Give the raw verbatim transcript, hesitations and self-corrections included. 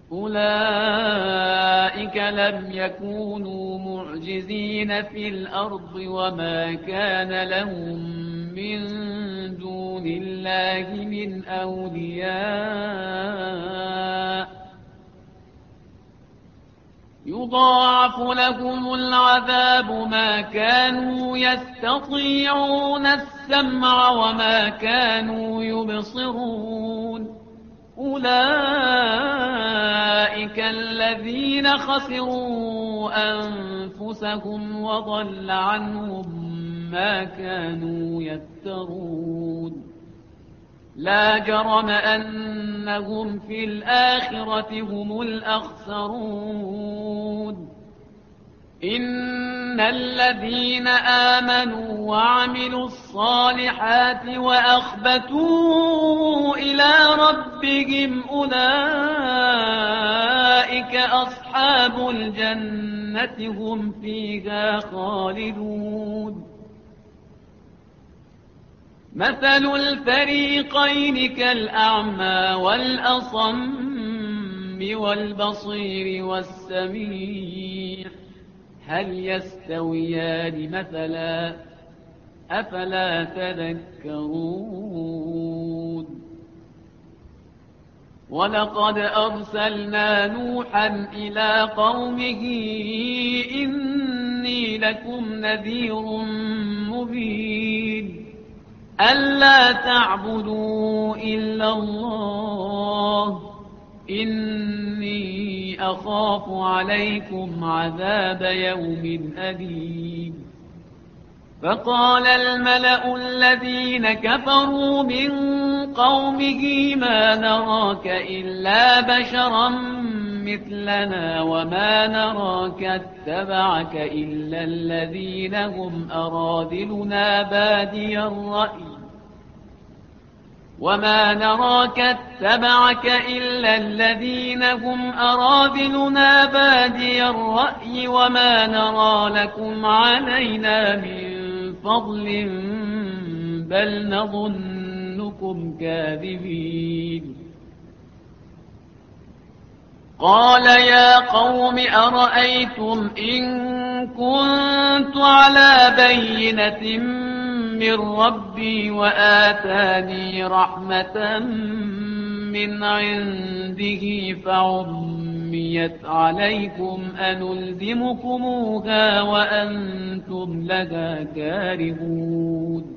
أولئك لم يكونوا معجزين في الأرض وما كان لهم من دون الله من أولياء يضاعف لهم العذاب ما كانوا يستطيعون السمع وما كانوا يبصرون أولئك الذين خسروا أنفسهم وضل عنهم ما كانوا يفترون لا جرم أنهم في الآخرة هم الأخسرون إن الذين آمنوا وعملوا الصالحات وأخبتوا إلى ربهم أولئك أصحاب الجنة هم فيها خالدون مثل الفريقين كالأعمى والأصم والبصير والسميع هل يستويان مثلا أفلا تذكرون ولقد أرسلنا نوحا إلى قومه إني لكم نذير مبين ألا تعبدوا إلا الله إني أخاف عليكم عذاب يوم أليم فقال الملأ الذين كفروا من قومه ما نراك إلا بشرا مثلنا وما نراك اتبعك إلا الذين هم أراذلنا بادي الرأي وما نراك اتبعك إلا الذين هم أراذلنا بادي الرأي وما نرى لكم علينا من فضل بل نظنكم كاذبين قال يا قوم أرأيتم إن كنت على بينة من ربي وآتاني رحمة من عنده فعميت عليكم أنلزمكموها وأنتم لها كارهون